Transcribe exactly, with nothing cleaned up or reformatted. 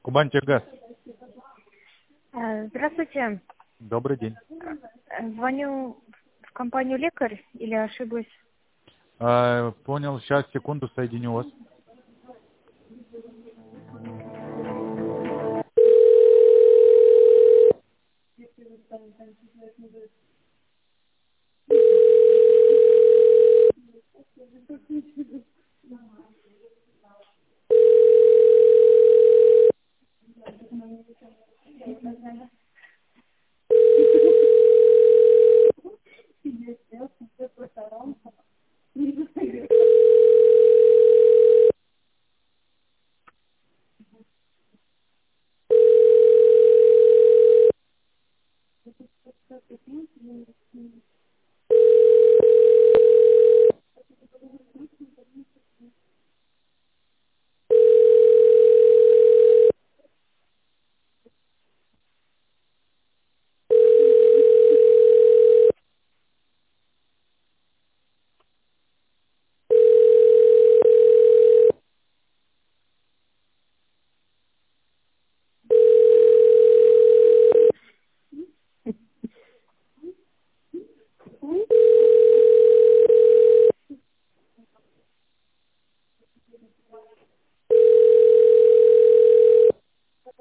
Кубантехгаз. Э, Здравствуйте. Добрый день. Э, Звоню в компанию «Лекарь» или ошиблась? А, понял, сейчас, секунду, соединю вас.